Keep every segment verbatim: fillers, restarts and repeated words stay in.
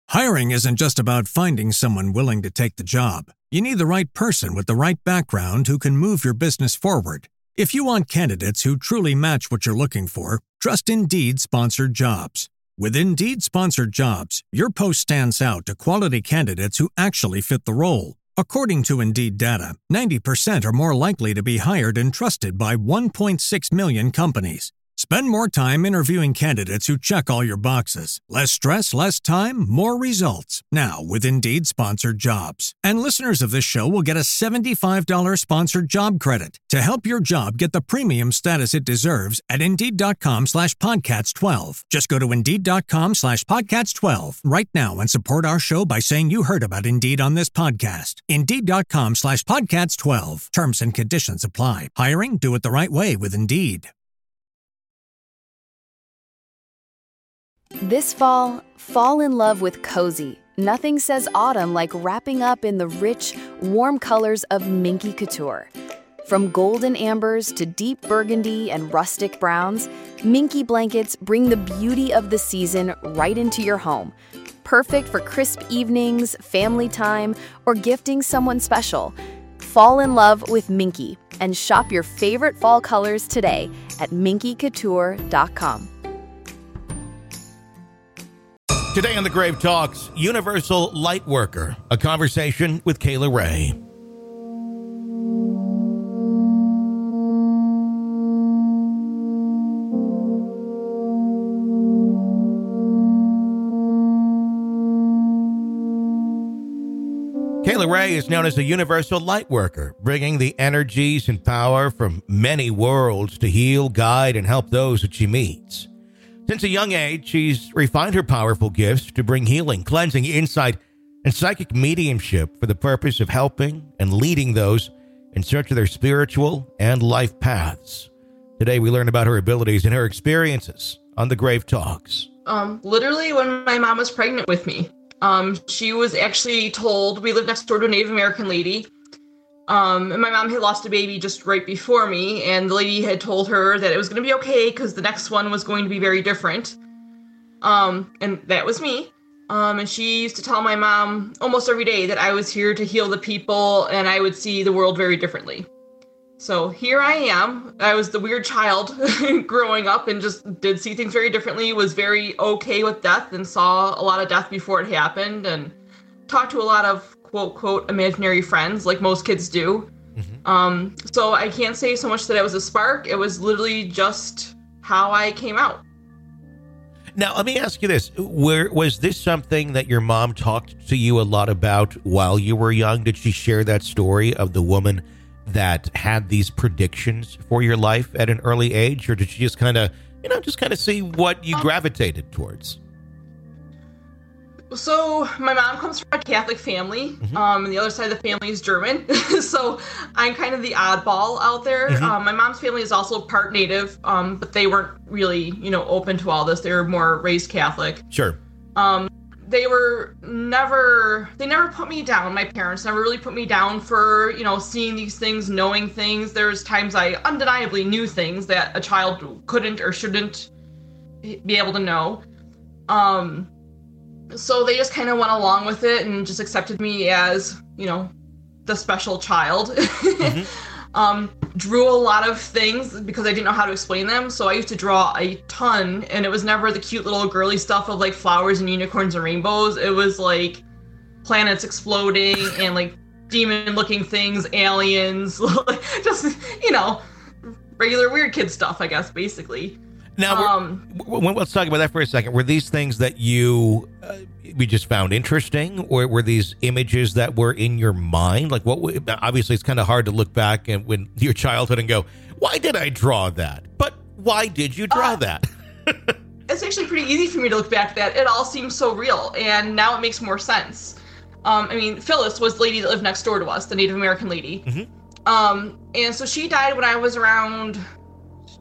Hiring isn't just about finding someone willing to take the job. You need the right person with the right background who can move your business forward. If you want candidates who truly match what you're looking for, trust Indeed Sponsored Jobs. With Indeed Sponsored Jobs, your post stands out to quality candidates who actually fit the role. According to Indeed data, ninety percent are more likely to be hired and trusted by one point six million companies. Spend more time interviewing candidates who check all your boxes. Less stress, less time, more results. Now with Indeed Sponsored Jobs. And listeners of this show will get a seventy-five dollars sponsored job credit to help your job get the premium status it deserves at Indeed.com slash podcasts 12. Just go to Indeed.com slash podcasts 12 right now and support our show by saying you heard about Indeed on this podcast. Indeed.com slash podcasts 12. Terms and conditions apply. Hiring? Do it the right way with Indeed. This fall, fall in love with cozy. Nothing says autumn like wrapping up in the rich, warm colors of Minky Couture. From golden ambers to deep burgundy and rustic browns, Minky blankets bring the beauty of the season right into your home. Perfect for crisp evenings, family time, or gifting someone special. Fall in love with Minky and shop your favorite fall colors today at minky couture dot com. Today on The Grave Talks, Universal Lightworker, a conversation with Kayla Ray. Kayla Ray is known as a Universal Lightworker, bringing the energies and power from many worlds to heal, guide, and help those that she meets. Since a young age, she's refined her powerful gifts to bring healing, cleansing, insight, and psychic mediumship for the purpose of helping and leading those in search of their spiritual and life paths. Today, we learn about her abilities and her experiences on The Grave Talks. Um, literally, when my mom was pregnant with me, um, she was actually told, we lived next door to a Native American lady, Um, and my mom had lost a baby just right before me, and the lady had told her that it was going to be okay because the next one was going to be very different. Um, and that was me. Um, and she used to tell my mom almost every day that I was here to heal the people and I would see the world very differently. So here I am. I was the weird child growing up and just did see things very differently, was very okay with death and saw a lot of death before it happened, and talked to a lot of quote, quote, imaginary friends, like most kids do. Mm-hmm. Um, so I can't say so much that it was a spark. It was literally just how I came out. Now, let me ask you this. Where, was this something that your mom talked to you a lot about while you were young? Did she share that story of the woman that had these predictions for your life at an early age? Or did she just kind of, you know, just kind of see what you gravitated towards? So my mom comes from a Catholic family, mm-hmm. um, and the other side of the family is German. So I'm kind of the oddball out there. Mm-hmm. Um, my mom's family is also part Native, um, but they weren't really, you know, open to all this. They were more raised Catholic. Sure. Um, they were never, they never put me down. My parents never really put me down for, you know, seeing these things, knowing things. There's times I undeniably knew things that a child couldn't or shouldn't be able to know. Um... So they just kind of went along with it and just accepted me as, you know, the special child. Mm-hmm. um, drew a lot of things because I didn't know how to explain them. So I used to draw a ton, and it was never the cute little girly stuff of like flowers and unicorns and rainbows. It was like planets exploding and like demon looking things, aliens, just, you know, regular weird kid stuff, I guess, basically. Now, um, let's talk about that for a second. Were these things that you uh, we just found interesting, or were these images that were in your mind? Like, what? Obviously, it's kind of hard to look back and when your childhood and go, "Why did I draw that?" But why did you draw uh, that? It's actually pretty easy for me to look back at that. It all seems so real, and now it makes more sense. Um, I mean, Phyllis was the lady that lived next door to us, the Native American lady. Mm-hmm. Um, and so she died when I was around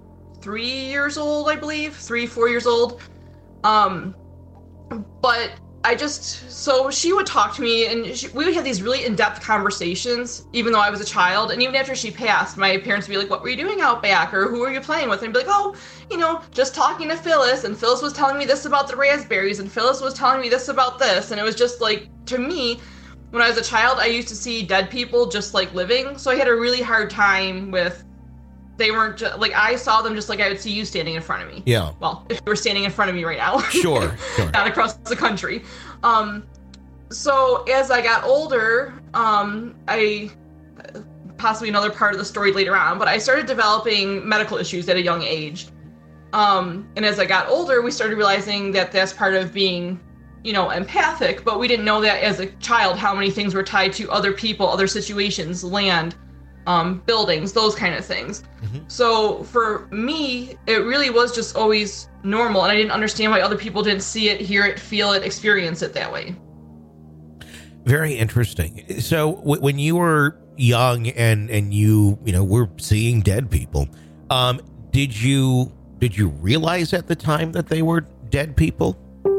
three years old, I believe, three, four years old. Um, but I just, so she would talk to me, and she, we would have these really in-depth conversations, even though I was a child. And even after she passed, my parents would be like, what were you doing out back? Or who were you playing with? And I'd be like, oh, you know, just talking to Phyllis. And Phyllis was telling me this about the raspberries. And Phyllis was telling me this about this. And it was just like, to me, when I was a child, I used to see dead people just like living. So I had a really hard time with, they weren't just, like, I saw them just like I would see you standing in front of me. Yeah. Well, if you were standing in front of me right now. Sure, sure. Not across the country. Um, so as I got older, um, I, possibly another part of the story later on, but I started developing medical issues at a young age. Um, and as I got older, we started realizing that that's part of being, you know, empathic, but we didn't know that as a child, how many things were tied to other people, other situations, land, um, buildings, those kind of things. Mm-hmm. So for me, it really was just always normal, and I didn't understand why other people didn't see it, hear it, feel it, experience it that way. Very interesting. So w- when you were young and and you you know were seeing dead people, um, did you did you realize at the time that they were dead people?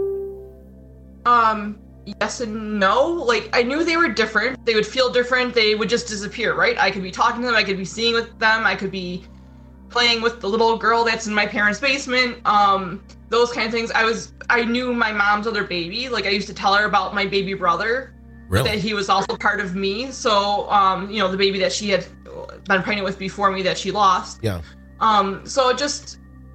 Um. Yes and no. Like, I knew they were different. They would feel different. They would just disappear, right? I could be talking to them. I could be seeing with them. I could be playing with the little girl that's in my parents' basement. Um, those kind of things. I was, I knew my mom's other baby. Like, I used to tell her about my baby brother. Really? That he was also part of me. So, um, you know, the baby that she had been pregnant with before me that she lost. Yeah. Um, so it just,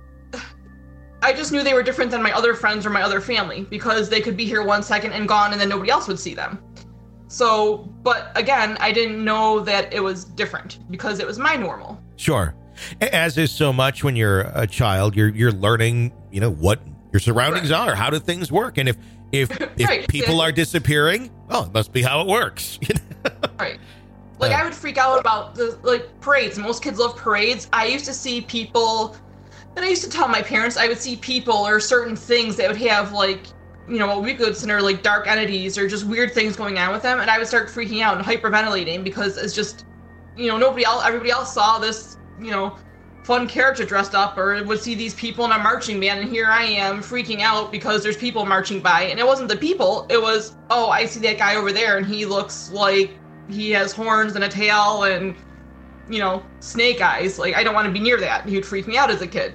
I just knew they were different than my other friends or my other family because they could be here one second and gone and then nobody else would see them. So, but again, I didn't know that it was different because it was my normal. Sure. As is so much when you're a child, you're you're learning, you know, what your surroundings right. are, how do things work, and if if if right. people are disappearing, well, it must be how it works. Right. Like uh, I would freak out about the like parades. Most kids love parades. I used to see people. And I used to tell my parents I would see people or certain things that would have like, you know, what we could consider like dark entities or just weird things going on with them. And I would start freaking out and hyperventilating because it's just, you know, nobody else, everybody else saw this, you know, fun character dressed up or would see these people in a marching band. And here I am freaking out because there's people marching by. And it wasn't the people. It was, oh, I see that guy over there and he looks like he has horns and a tail and, you know, snake eyes. Like, I don't want to be near that. He would freak me out as a kid.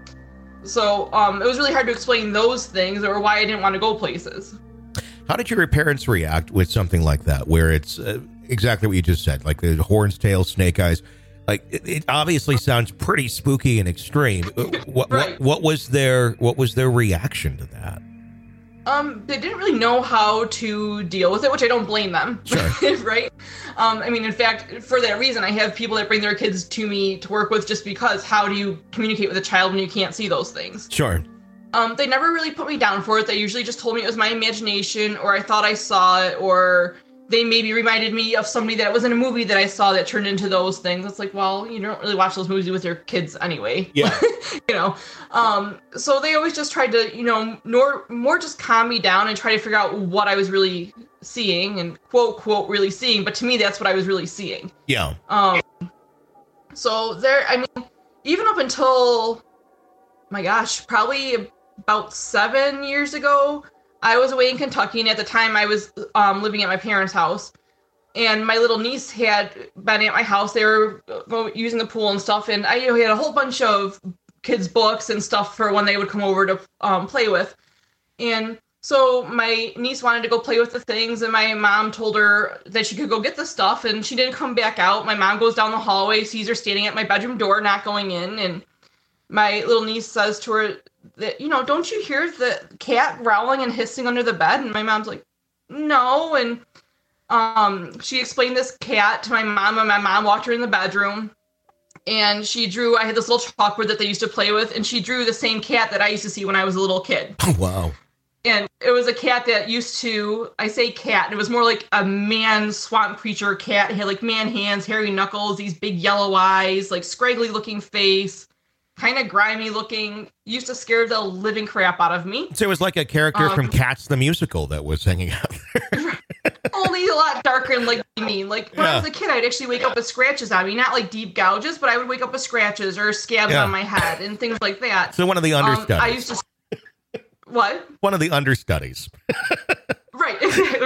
So um, it was really hard to explain those things or why I didn't want to go places. How did your parents react with something like that, where it's uh, exactly what you just said, like the horns, tails, snake eyes? Like it, it obviously sounds pretty spooky and extreme. What, right. what what was their what was their reaction to that? Um, they didn't really know how to deal with it, which I don't blame them. Sure. Right? Um, I mean, in fact, for that reason, I have people that bring their kids to me to work with just because how do you communicate with a child when you can't see those things? Sure. Um, they never really put me down for it. They usually just told me it was my imagination or I thought I saw it or they maybe reminded me of somebody that was in a movie that I saw that turned into those things. It's like, well, you don't really watch those movies with your kids anyway. Yeah. You know, um, so they always just tried to, you know, nor, more just calm me down and try to figure out what I was really seeing and quote, quote, really seeing. But to me, that's what I was really seeing. Yeah. Um, so there, I mean, even up until, my gosh, probably about seven years ago, I was away in Kentucky, and at the time I was um, living at my parents' house, and my little niece had been at my house. They were using the pool and stuff, and I you know, had a whole bunch of kids' books and stuff for when they would come over to um, play with. And so my niece wanted to go play with the things, and my mom told her that she could go get the stuff, and she didn't come back out. My mom goes down the hallway, sees her standing at my bedroom door, not going in, and my little niece says to her that, you know, don't you hear the cat growling and hissing under the bed? And my mom's like, no. And um, she explained this cat to my mom, and my mom walked her in the bedroom. And she drew, I had this little chalkboard that they used to play with, and she drew the same cat that I used to see when I was a little kid. Oh, wow. And it was a cat that used to, I say cat, it was more like a man swamp creature cat. It had like man hands, hairy knuckles, these big yellow eyes, like scraggly looking face. Kind of grimy looking, used to scare the living crap out of me. So it was like a character um, from Cats the Musical that was hanging out there. Only a lot darker and like mean. Like when yeah. I was a kid, I'd actually wake up with scratches on me. Not like deep gouges, but I would wake up with scratches or scabs yeah. on my head and things like that. So one of the understudies. Um, I used to... What? One of the understudies.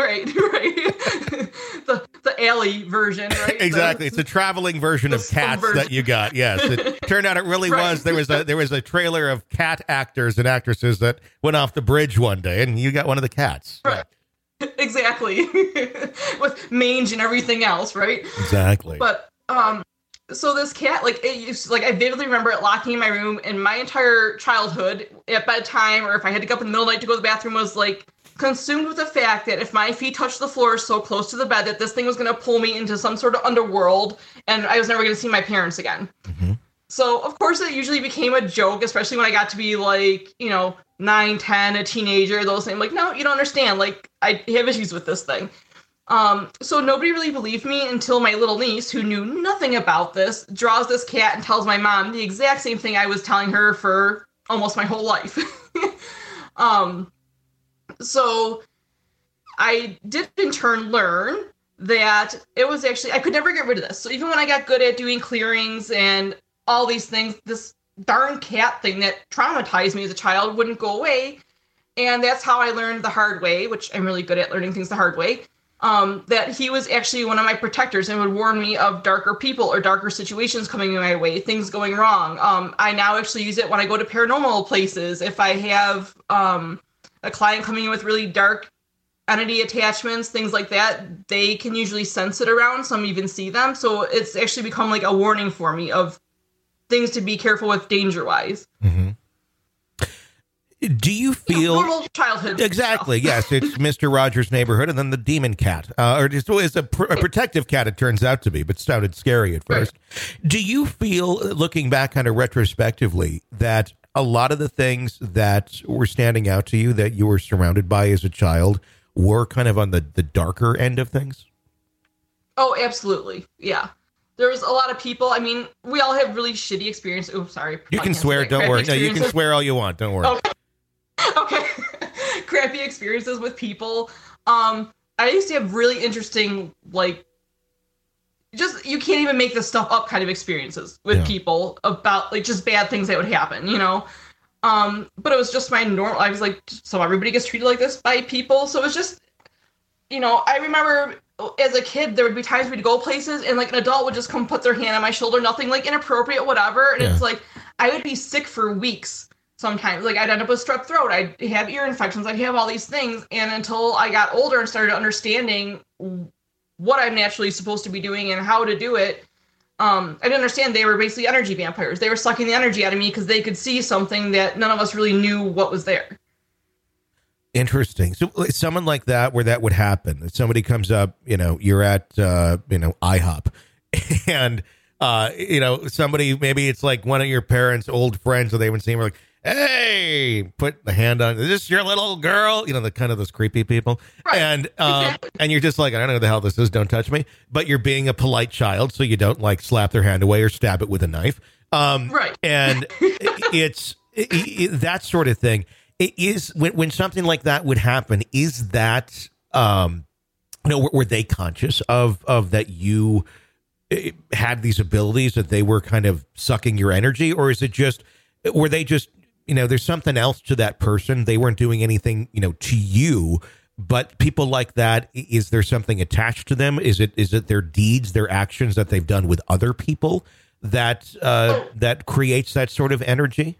Right, right. the the alley version, right? Exactly. The, it's a traveling version of cats version. that you got. Yes. It turned out it really right. was. There was a there was a trailer of cat actors and actresses that went off the bridge one day, and you got one of the cats. Right. Yeah. Exactly. With mange and everything else, right? Exactly. But um so this cat, like, it used to, like, I vividly remember it locking in my room, and my entire childhood at bedtime, or if I had to get up in the middle of the night to go to the bathroom, was like consumed with the fact that if my feet touched the floor so close to the bed that this thing was going to pull me into some sort of underworld, and I was never going to see my parents again. Mm-hmm. So, of course, it usually became a joke, especially when I got to be, like, you know, nine, ten, a teenager, those things. Like, no, you don't understand. Like, I have issues with this thing. Um, so nobody really believed me until my little niece, who knew nothing about this, draws this cat and tells my mom the exact same thing I was telling her for almost my whole life. um, so I did in turn learn that it was actually, I could never get rid of this. So even when I got good at doing clearings and all these things, this darn cat thing that traumatized me as a child wouldn't go away. And that's how I learned the hard way, which I'm really good at learning things the hard way. Um, that he was actually one of my protectors and would warn me of darker people or darker situations coming my way, things going wrong. Um, I now actually use it when I go to paranormal places. If I have um, a client coming in with really dark entity attachments, things like that, they can usually sense it around. Some even see them. So it's actually become like a warning for me of things to be careful with danger-wise. Mm-hmm. Do you feel yeah, normal childhood exactly? Stuff. Yes, it's Mister Rogers' Neighborhood, and then the demon cat, uh, or it's, it's a, pr- a protective cat. It turns out to be, but sounded scary at first. Right. Do you feel, looking back kind of retrospectively, that a lot of the things that were standing out to you that you were surrounded by as a child were kind of on the, the darker end of things? Oh, absolutely, yeah. There was a lot of people. I mean, we all have really shitty experiences. Oh, sorry. You can swear. Don't worry. No, you can swear all you want. Don't worry. Okay. Okay. Crappy experiences with people. Um, I used to have really interesting, like, just, you can't even make this stuff up kind of experiences with yeah. people about, like, just bad things that would happen, you know? Um, but it was just my normal, I was like, so everybody gets treated like this by people. So it was just, you know, I remember as a kid, there would be times we'd go places and, like, an adult would just come put their hand on my shoulder, nothing, like, inappropriate, whatever. And yeah. it's like, I would be sick for weeks. Sometimes, like, I'd end up with strep throat, I'd have ear infections, I'd have all these things, and until I got older and started understanding what I'm naturally supposed to be doing and how to do it, um, I didn't understand they were basically energy vampires. They were sucking the energy out of me because they could see something that none of us really knew what was there. Interesting. So someone like that, where that would happen, if somebody comes up, you know, you're at, uh, you know, IHOP, and, uh, you know, somebody, maybe it's like one of your parents' old friends that they haven't seen, we're like, hey, put the hand on, is this your little girl? You know, the kind of those creepy people. Right. And um, and you're just like, I don't know who the hell this is, don't touch me. But you're being a polite child, so you don't, like, slap their hand away or stab it with a knife. Um, right. And it's it, it, that sort of thing. It is, when, when something like that would happen, is that, um, you know, were, were they conscious of, of that you had these abilities, that they were kind of sucking your energy? Or is it just, were they just, you know, there's something else to that person. They weren't doing anything, you know, to you, but people like that, is there something attached to them? Is it, is it their deeds, their actions that they've done with other people that, uh, that creates that sort of energy?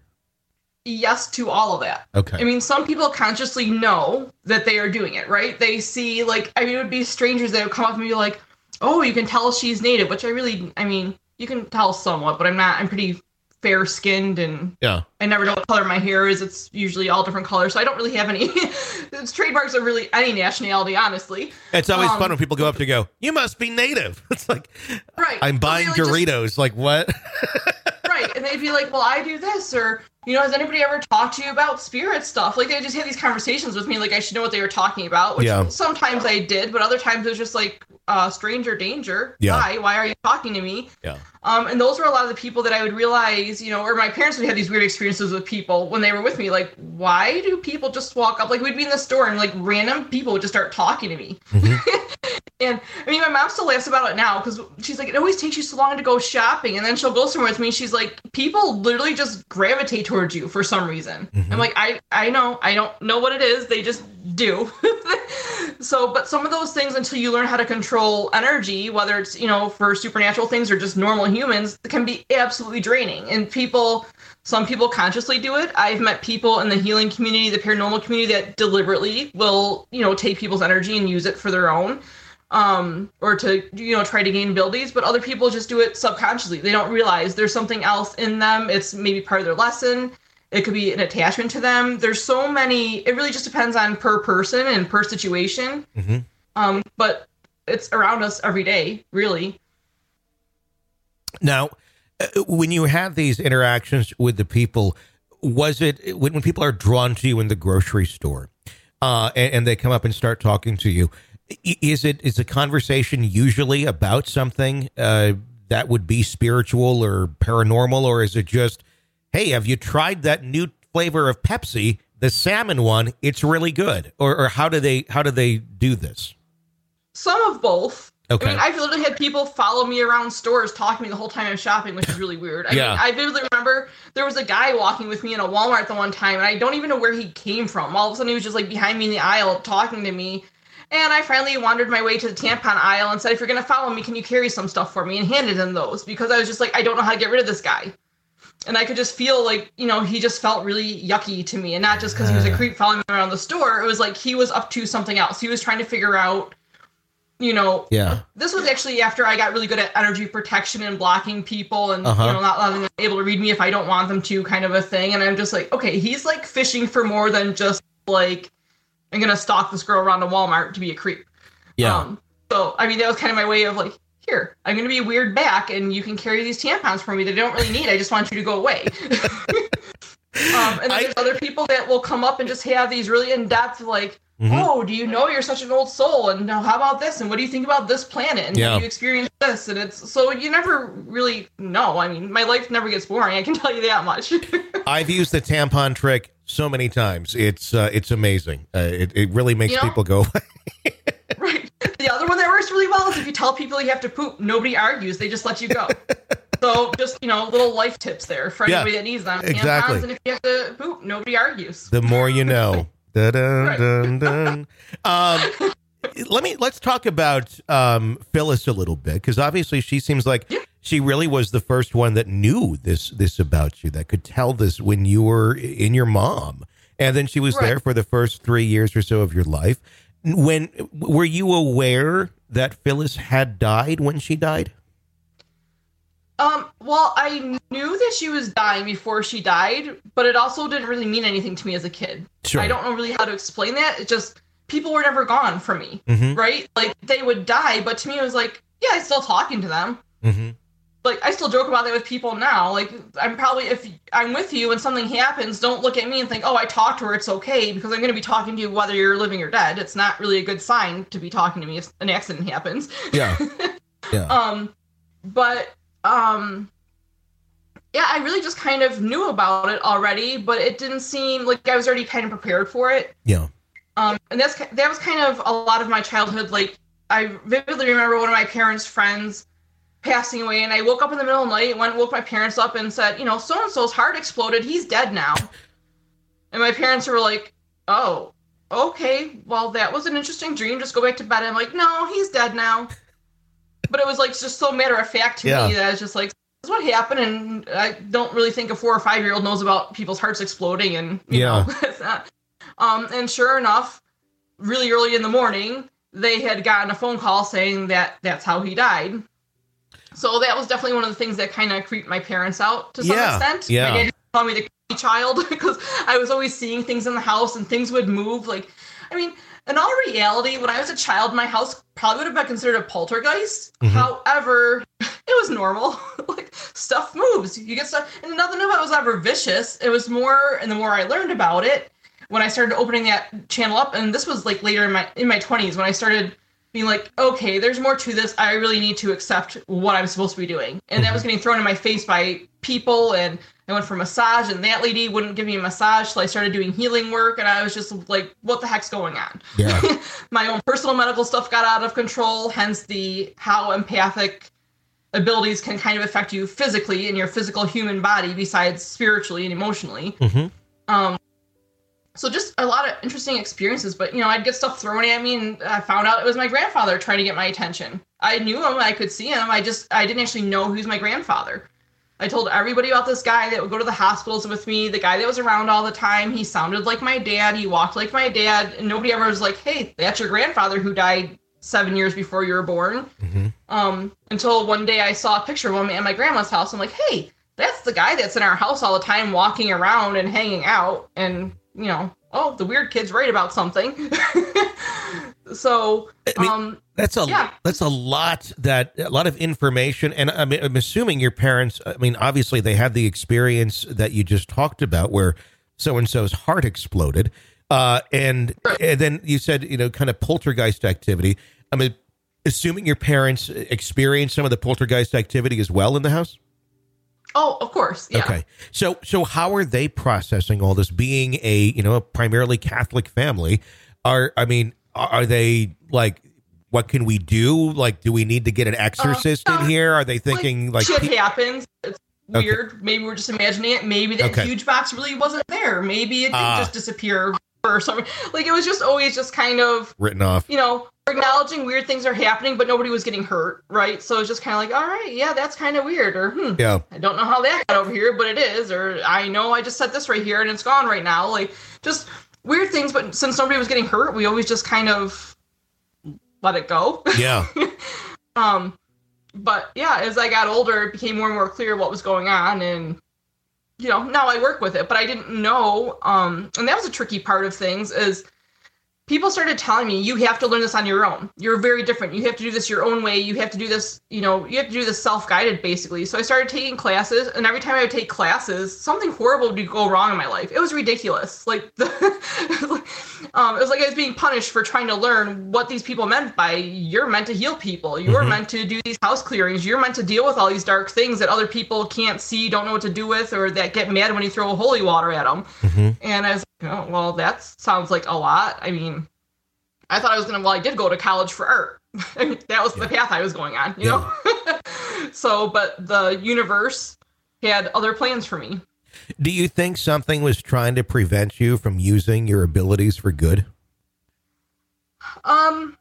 Yes to all of that. Okay. I mean, some people consciously know that they are doing it, right? They see, like, I mean, it would be strangers that would come up and be like, oh, you can tell she's native, which I really, I mean, you can tell somewhat, but I'm not, I'm pretty fair skinned, and yeah, I never know what color my hair is. It's usually all different colors, so I don't really have any it's trademarks of really any nationality, honestly. It's always um, fun when people go up to go, you must be native. It's like, right, I'm buying like Doritos. Just, like, what? Right. And they'd be like, well, I do this, or, you know, has anybody ever talked to you about spirit stuff? Like, they just had these conversations with me, like I should know what they were talking about, which yeah. sometimes I did, but other times it was just like, uh, stranger danger. Yeah. Why? Why are you talking to me? Yeah. Um, and those were a lot of the people that I would realize, you know, or my parents would have these weird experiences with people when they were with me. Like, why do people just walk up? Like, we'd be in the store and, like, random people would just start talking to me. Mm-hmm. And I mean, my mom still laughs about it now because she's like, it always takes you so long to go shopping. And then she'll go somewhere with me. She's like, people literally just gravitate towards you for some reason. Mm-hmm. I'm like, I, I know, I don't know what it is. They just do. So So, but some of those things, until you learn how to control energy, whether it's, you know, for supernatural things or just normal humans, can be absolutely draining. And people, some people consciously do it. I've met people in the healing community, the paranormal community, that deliberately will, you know, take people's energy and use it for their own, um, or to, you know, try to gain abilities. But other people just do it subconsciously. They don't realize there's something else in them. It's maybe part of their lesson. It could be an attachment to them. There's so many, it really just depends on per person and per situation. Mm-hmm. Um, but it's around us every day, really. Now, uh, when you have these interactions with the people, was it when, when people are drawn to you in the grocery store uh, and, and they come up and start talking to you, is it is a conversation usually about something uh, that would be spiritual or paranormal, or is it just, hey, have you tried that new flavor of Pepsi, the salmon one? It's really good. Or, or how do they how do they do this? Some of both. Okay. I mean, I've literally had people follow me around stores talking to me the whole time I'm shopping, which is really weird. I yeah. mean, I vividly remember there was a guy walking with me in a Walmart the one time, and I don't even know where he came from. All of a sudden, he was just like behind me in the aisle talking to me. And I finally wandered my way to the tampon aisle and said, if you're going to follow me, can you carry some stuff for me? And handed him those, because I was just like, I don't know how to get rid of this guy. And I could just feel like, you know, he just felt really yucky to me. And not just because he was a creep following me around the store. It was like he was up to something else. He was trying to figure out, you know, yeah. This was actually after I got really good at energy protection and blocking people and, uh-huh. you know, not letting them able to read me if I don't want them to, kind of a thing. And I'm just like, okay, he's like fishing for more than just like, I'm going to stalk this girl around a Walmart to be a creep. Yeah. Um, so, I mean, that was kind of my way of like, here, I'm going to be a weird back and you can carry these tampons for me that I don't really need. I just want you to go away. um, and then I, there's other people that will come up and just have these really in-depth, like, mm-hmm. oh, do you know you're such an old soul? And now how about this? And what do you think about this planet? And yeah. have you experienced this? And it's, so you never really know. I mean, my life never gets boring. I can tell you that much. I've used the tampon trick so many times. It's, uh, it's amazing. Uh, it, it really makes you know, people go. Right. The other one that works really well is if you tell people you have to poop, nobody argues. They just let you go. So just, you know, little life tips there for anybody yeah, that needs them. Exactly. Tampons, and if you have to poop, nobody argues. The more you know. Dun, dun, right. dun, dun. Um, let me, let's talk about um, Phyllis a little bit, because obviously she seems like yeah. she really was the first one that knew this, this about you, that could tell this when you were in your mom. And then she was right. there for the first three years or so of your life. When were you aware that Phyllis had died when she died? Um, well, I knew that she was dying before she died, but it also didn't really mean anything to me as a kid. Sure. I don't know really how to explain that. It just, people were never gone from me, mm-hmm. right? Like, they would die, but to me it was like, yeah, I'm still talking to them. Mm-hmm. Like, I still joke about that with people now. Like, I'm probably, if I'm with you and something happens, don't look at me and think, oh, I talked to her, it's okay, because I'm going to be talking to you whether you're living or dead. It's not really a good sign to be talking to me if an accident happens. Yeah. Yeah. um, but, um, yeah, I really just kind of knew about it already, but it didn't seem like I was already kind of prepared for it. Yeah. Um, and that's, that was kind of a lot of my childhood. Like, I vividly remember one of my parents' friends passing away, and I woke up in the middle of the night, went and woke my parents up and said, you know, so-and-so's heart exploded, he's dead now. And my parents were like, oh, okay, well, that was an interesting dream, just go back to bed. And I'm like, no, he's dead now. But it was like just so matter of fact to yeah. me that it's just like, this is what happened, and I don't really think a four or five year old knows about people's hearts exploding, and you yeah. know, it's not. Um, and sure enough, really early in the morning, they had gotten a phone call saying that that's how he died. So that was definitely one of the things that kind of creeped my parents out to some yeah, extent. Yeah. My dad called me the creepy child because I was always seeing things in the house and things would move. Like, I mean, in all reality, when I was a child, my house probably would have been considered a poltergeist. Mm-hmm. However, it was normal. Like, stuff moves. You get stuff, and nothing of it was ever vicious. It was more, and the more I learned about it, when I started opening that channel up, and this was like later in my in my twenties when I started being like, okay, there's more to this. I really need to accept what I'm supposed to be doing. And mm-hmm. that was getting thrown in my face by people. And I went for massage, and that lady wouldn't give me a massage. So I started doing healing work. And I was just like, what the heck's going on? Yeah. My own personal medical stuff got out of control. Hence the how empathic abilities can kind of affect you physically in your physical human body, besides spiritually and emotionally. Mm-hmm. Um, So just a lot of interesting experiences, but, you know, I'd get stuff thrown at me, and I found out it was my grandfather trying to get my attention. I knew him, I could see him, I just, I didn't actually know who's my grandfather. I told everybody about this guy that would go to the hospitals with me, the guy that was around all the time. He sounded like my dad, he walked like my dad, and nobody ever was like, hey, that's your grandfather who died seven years before you were born. Mm-hmm. Um, until one day I saw a picture of him at my grandma's house. I'm like, hey, that's the guy that's in our house all the time, walking around and hanging out, and you know, oh, the weird kid's right about something. So, I mean, um, that's a, yeah. that's a lot that a lot of information. And I mean, I'm assuming your parents, I mean, obviously they had the experience that you just talked about where so-and-so's heart exploded. Uh, and, and then you said, you know, kind of poltergeist activity. I mean, assuming your parents experienced some of the poltergeist activity as well in the house? Oh, of course. Yeah. Okay. So, so how are they processing all this? Being a, you know, a primarily Catholic family, are, I mean, are they like, what can we do? Like, do we need to get an exorcist uh, in here? Are they thinking like, like shit pe- happens? It's weird. Okay. Maybe we're just imagining it. Maybe that okay. huge box really wasn't there. Maybe it did uh, just disappear or something. Like, it was just always just kind of written off, you know, acknowledging weird things are happening, but nobody was getting hurt, right? So it's just kind of like, all right, yeah, that's kind of weird, or hmm, yeah, I don't know how that got over here, but it is, or I know I just set this right here and it's gone right now, like just weird things. But since nobody was getting hurt, we always just kind of let it go. Yeah. um, but yeah, as I got older, it became more and more clear what was going on, and you know, now I work with it, but I didn't know, um, and that was a tricky part of things is. People started telling me, you have to learn this on your own. You're very different. You have to do this your own way. You have to do this, you know, you have to do this self-guided, basically. So I started taking classes, and every time I would take classes, something horrible would go wrong in my life. It was ridiculous. Like, the, um, it was like I was being punished for trying to learn what these people meant by, you're meant to heal people. You're mm-hmm. meant to do these house clearings. You're meant to deal with all these dark things that other people can't see, don't know what to do with, or that get mad when you throw holy water at them. Mm-hmm. And I was like, oh, well, that sounds like a lot. I mean, I thought I was going to, well, I did go to college for art. I mean, that was yeah. the path I was going on, you yeah. know? So, but the universe had other plans for me. Do you think something was trying to prevent you from using your abilities for good? Um,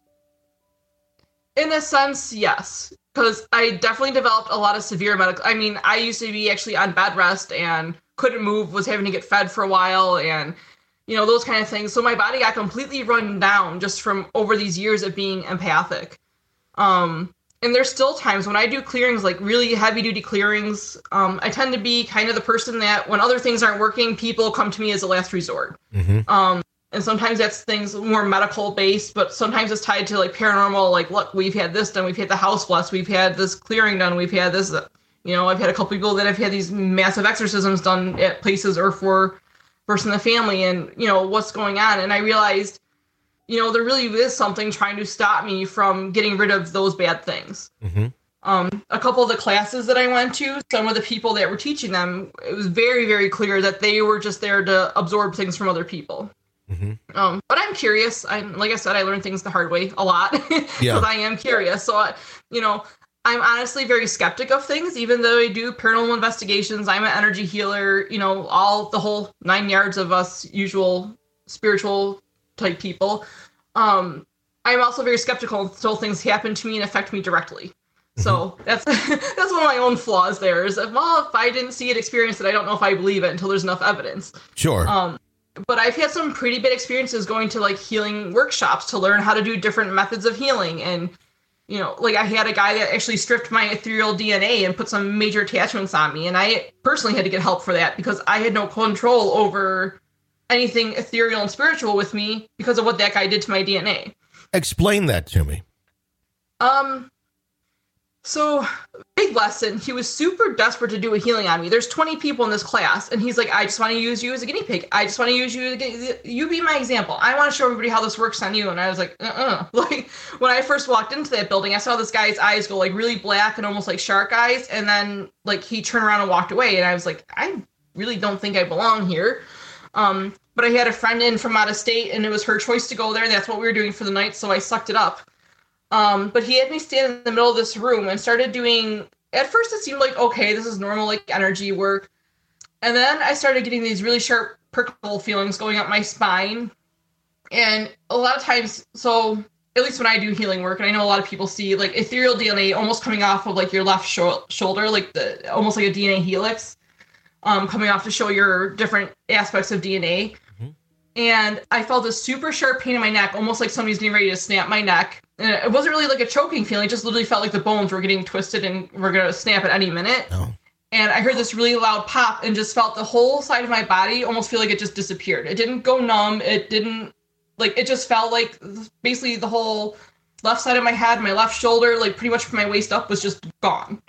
in a sense, yes. Because I definitely developed a lot of severe medical, I mean, I used to be actually on bed rest and couldn't move, was having to get fed for a while, and you know, those kind of things. So my body got completely run down just from over these years of being empathic. Um, and there's still times when I do clearings, like really heavy duty clearings, um, I tend to be kind of the person that when other things aren't working, people come to me as a last resort. Mm-hmm. Um, and sometimes that's things more medical based, but sometimes it's tied to like paranormal, like, look, we've had this done, we've had the house blessed, we've had this clearing done, we've had this, you know, I've had a couple people that have had these massive exorcisms done at places or for person in the family, and you know what's going on. And I realized, you know, there really is something trying to stop me from getting rid of those bad things. Mm-hmm. Um, a couple of the classes that I went to, some of the people that were teaching them, it was very, very clear that they were just there to absorb things from other people. Mm-hmm. Um, but I'm curious. I, like I said, I learned things the hard way a lot because yeah. I am curious. So, I, you know, I'm honestly very skeptic of things, even though I do paranormal investigations. I'm an energy healer, you know, all the whole nine yards of us usual spiritual type people. Um, I'm also very skeptical until things happen to me and affect me directly. Mm-hmm. So that's that's one of my own flaws there is that, well, if I didn't see it, experience it, I don't know if I believe it until there's enough evidence. Sure. Um, but I've had some pretty bad experiences going to like healing workshops to learn how to do different methods of healing. And you know, like I had a guy that actually stripped my ethereal D N A and put some major attachments on me. And I personally had to get help for that because I had no control over anything ethereal and spiritual with me because of what that guy did to my D N A. Explain that to me. Um, so big lesson. He was super desperate to do a healing on me. There's twenty people in this class. And he's like, I just want to use you as a guinea pig. I just want to use you. To you be my example. I want to show everybody how this works on you. And I was like, uh-uh. Like when I first walked into that building, I saw this guy's eyes go like really black and almost like shark eyes. And then like he turned around and walked away. And I was like, I really don't think I belong here. Um, but I had a friend in from out of state and it was her choice to go there. That's what we were doing for the night. So I sucked it up. Um, but he had me stand in the middle of this room and started doing, at first it seemed like, okay, this is normal, like energy work. And then I started getting these really sharp prickle feelings going up my spine. And a lot of times, so at least when I do healing work, and I know a lot of people see like ethereal D N A almost coming off of like your left sho- shoulder, like the almost like a D N A helix, um, coming off to show your different aspects of D N A. Mm-hmm. And I felt a super sharp pain in my neck, almost like somebody's getting ready to snap my neck. And it wasn't really like a choking feeling; it just literally felt like the bones were getting twisted and were gonna snap at any minute. Oh. And I heard this really loud pop, and just felt the whole side of my body almost feel like it just disappeared. It didn't go numb. It didn't. Like, it just felt like basically the whole left side of my head, my left shoulder, like pretty much from my waist up was just gone.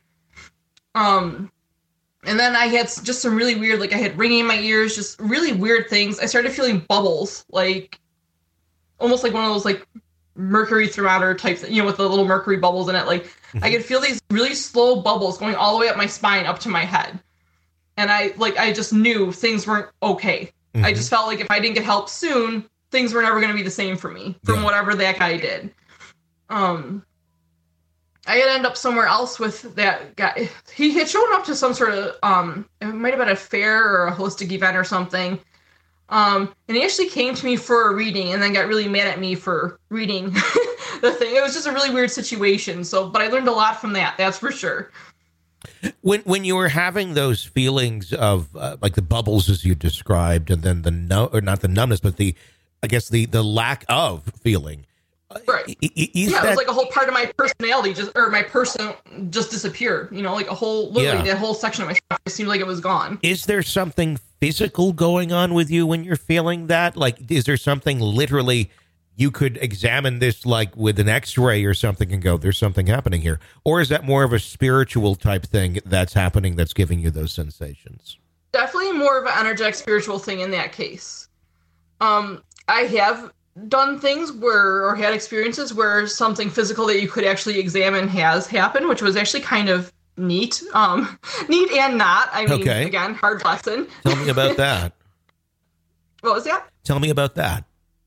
Um, and then I had just some really weird, like I had ringing in my ears, just really weird things. I started feeling bubbles, like almost like one of those like mercury thermometer types, you know, with the little mercury bubbles in it. Like mm-hmm. I could feel these really slow bubbles going all the way up my spine, up to my head. And I like, I just knew things weren't okay. Mm-hmm. I just felt like if I didn't get help soon, things were never going to be the same for me from yeah. whatever that guy did. Um, I had ended up somewhere else with that guy. He had shown up to some sort of, um, it might have been a fair or a holistic event or something. Um, and he actually came to me for a reading and then got really mad at me for reading the thing. It was just a really weird situation. So, but I learned a lot from that. That's for sure. When when you were having those feelings of uh, like the bubbles as you described, and then the no, or not the numbness, but the I guess the, the lack of feeling. Right. Is yeah, that... it was like a whole part of my personality just, or my person just disappeared. You know, like a whole, literally yeah. that whole section of myself, it seemed like it was gone. Is there something physical going on with you when you're feeling that? Like, is there something literally you could examine this like with an x-ray or something and go, there's something happening here? Or is that more of a spiritual type thing that's happening that's giving you those sensations? Definitely more of an energetic spiritual thing in that case. Um, I have done things where, or had experiences where something physical that you could actually examine has happened, which was actually kind of neat. Um, neat and not. I mean, okay. Again, hard lesson. Tell me about that. What was that? Tell me about that.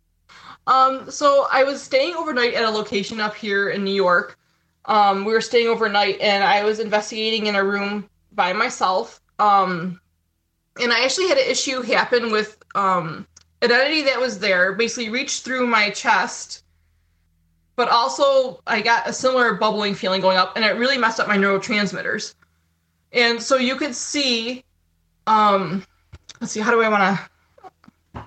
Um, so I was staying overnight at a location up here in New York. Um, we were staying overnight and I was investigating in a room by myself. Um, and I actually had an issue happen with, um, an entity that was there basically reached through my chest, but also I got a similar bubbling feeling going up, and it really messed up my neurotransmitters. And so you could see, um, let's see, how do I want to?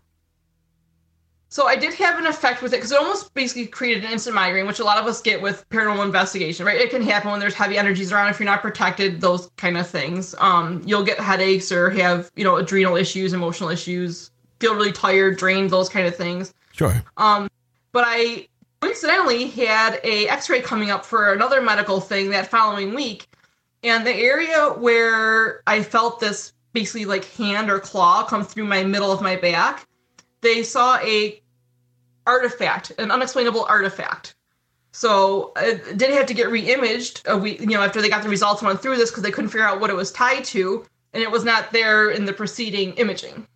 So I did have an effect with it because it almost basically created an instant migraine, which a lot of us get with paranormal investigation, right? It can happen when there's heavy energies around. If you're not protected, those kind of things. Um, you'll get headaches or have, you know, adrenal issues, emotional issues, feel really tired, drained, those kind of things. Sure. Um, but I coincidentally had a x-ray coming up for another medical thing that following week. And the area where I felt this basically like hand or claw come through my middle of my back, they saw a artifact, an unexplainable artifact. So it did have to get re-imaged a week, you know, after they got the results and went through this because they couldn't figure out what it was tied to. And it was not there in the preceding imaging.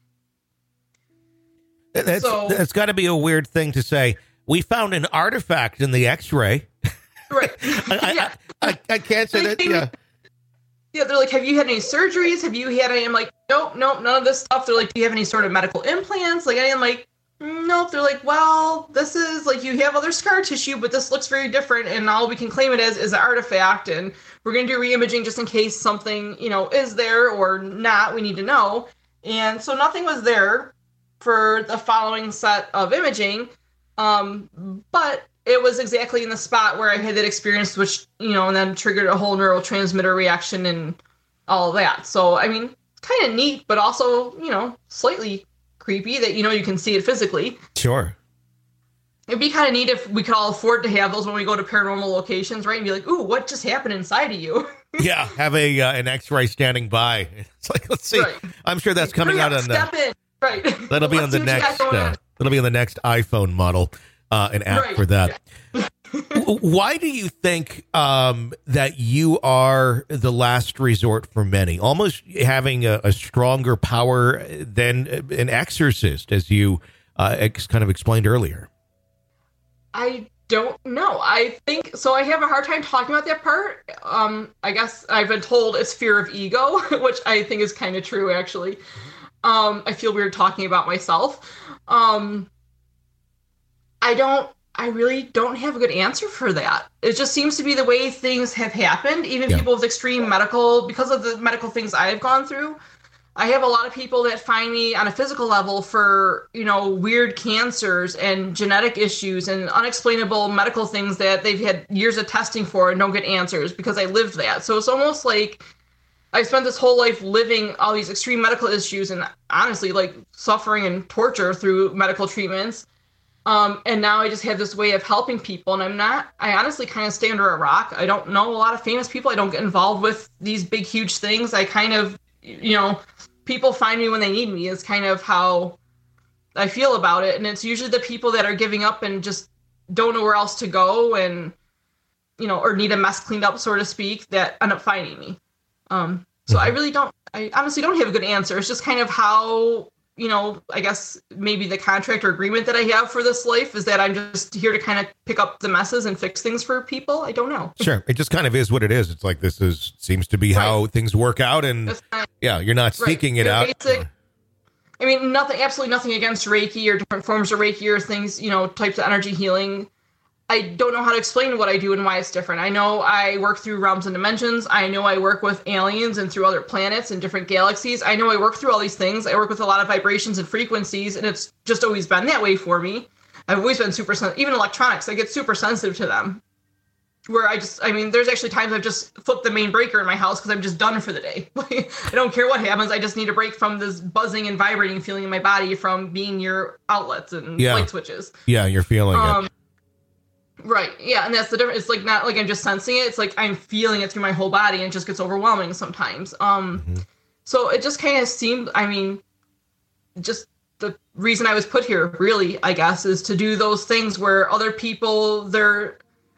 That's, so, that's got to be a weird thing to say. We found an artifact in the x-ray. Right. I, yeah. I, I, I can't say that. Yeah. Yeah. They're like, have you had any surgeries? Have you had any? I'm like, nope, nope, none of this stuff. They're like, do you have any sort of medical implants? Like, I'm like, nope. They're like, well, this is like, you have other scar tissue, but this looks very different. And all we can claim it as is an artifact. And we're going to do re-imaging just in case something, you know, is there or not. We need to know. And so nothing was there for the following set of imaging, um, but it was exactly in the spot where I had that experience, which, you know, and then triggered a whole neurotransmitter reaction and all of that. So, I mean, kind of neat, but also, you know, slightly creepy that, you know, you can see it physically. Sure. It'd be kind of neat if we could all afford to have those when we go to paranormal locations, right? And be like, ooh, what just happened inside of you? Yeah, have a uh, an x-ray standing by. It's like, let's see. Right. I'm sure that's coming out on the... in. Right. That'll be on the next. Uh, that'll be on the next iPhone model, uh, an app right. for that. Yeah. Why do you think um, that you are the last resort for many, almost having a, a stronger power than an exorcist, as you uh, ex- kind of explained earlier? I don't know. I think so. I have a hard time talking about that part. Um, I guess I've been told it's fear of ego, which I think is kind of true, actually. Um, I feel weird talking about myself. Um, I don't, I really don't have a good answer for that. It just seems to be the way things have happened. Even yeah. people with extreme medical, because of the medical things I've gone through, I have a lot of people that find me on a physical level for, you know, weird cancers and genetic issues and unexplainable medical things that they've had years of testing for and don't get answers because I lived that. So it's almost like I spent this whole life living all these extreme medical issues and honestly like suffering and torture through medical treatments. Um, and now I just have this way of helping people, and I'm not, I honestly kind of stay under a rock. I don't know a lot of famous people. I don't get involved with these big, huge things. I kind of, you know, people find me when they need me is kind of how I feel about it. And it's usually the people that are giving up and just don't know where else to go and, you know, or need a mess cleaned up, so to speak, that end up finding me. Um, so I really don't, I honestly don't have a good answer. It's just kind of how, you know, I guess maybe the contract or agreement that I have for this life is that I'm just here to kind of pick up the messes and fix things for people. I don't know. Sure. It just kind of is what it is. It's like, this is, seems to be right. how things work out. And not, yeah, you're not right. seeking it you're out. Basic, I mean, nothing, absolutely nothing against Reiki or different forms of Reiki or things, you know, types of energy healing. I don't know how to explain what I do and why it's different. I know I work through realms and dimensions. I know I work with aliens and through other planets and different galaxies. I know I work through all these things. I work with a lot of vibrations and frequencies, and it's just always been that way for me. I've always been super sensitive. Even electronics, I get super sensitive to them. Where I just, I mean, there's actually times I've just flipped the main breaker in my house because I'm just done for the day. I don't care what happens. I just need a break from this buzzing and vibrating feeling in my body from being near outlets and yeah. light switches. Yeah, you're feeling um, it. Right. Yeah. And that's the difference. It's like not like I'm just sensing it. It's like I'm feeling it through my whole body and it just gets overwhelming sometimes. Um, mm-hmm. So it just kind of seemed, I mean, just the reason I was put here really, I guess, is to do those things where other people, they're,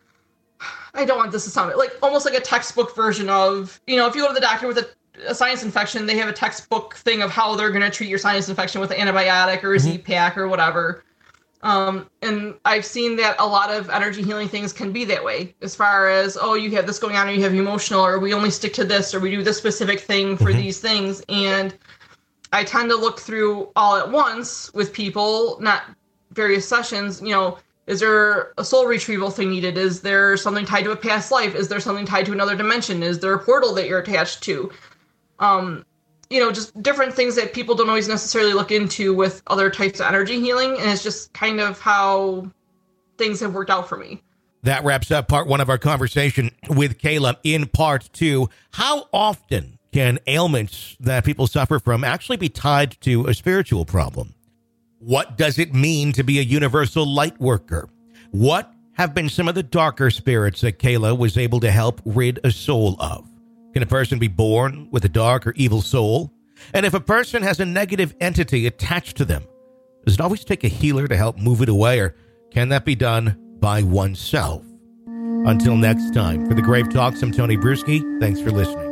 I don't want this to sound like almost like a textbook version of, you know, if you go to the doctor with a, a sinus infection, they have a textbook thing of how they're going to treat your sinus infection with an antibiotic or a mm-hmm. Z-Pak or whatever. Um, and I've seen that a lot of energy healing things can be that way as far as, oh, you have this going on or you have emotional, or we only stick to this, or we do this specific thing for mm-hmm. these things. And I tend to look through all at once with people, not various sessions, you know, is there a soul retrieval thing needed? Is there something tied to a past life? Is there something tied to another dimension? Is there a portal that you're attached to? Um, you know, just different things that people don't always necessarily look into with other types of energy healing. And it's just kind of how things have worked out for me. That wraps up part one of our conversation with Kayla. In part two, how often can ailments that people suffer from actually be tied to a spiritual problem? What does it mean to be a universal light worker? What have been some of the darker spirits that Kayla was able to help rid a soul of? Can a person be born with a dark or evil soul? And if a person has a negative entity attached to them, does it always take a healer to help move it away, or can that be done by oneself? Until next time, for the Grave Talks, I'm Tony Bruschi. Thanks for listening.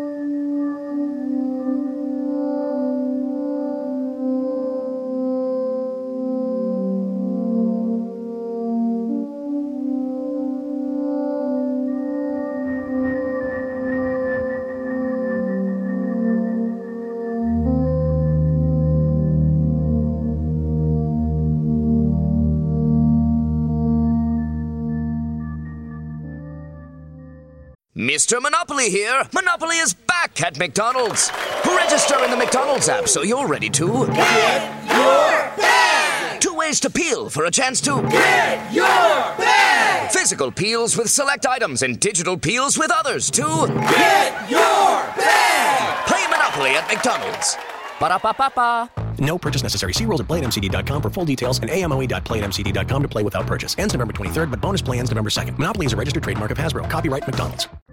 Mister Monopoly here. Monopoly is back at McDonald's. Register in the McDonald's app so you're ready to get your bag. Two ways to peel for a chance to get your bag. Physical peels with select items and digital peels with others to get your bag. Play Monopoly at McDonald's. Ba-da-ba-ba-ba. No purchase necessary. See rules at play at m c d dot com for full details and a m o e dot play at m c d dot com to play without purchase. Ends November twenty-third, but bonus play ends November second. Monopoly is a registered trademark of Hasbro. Copyright McDonald's.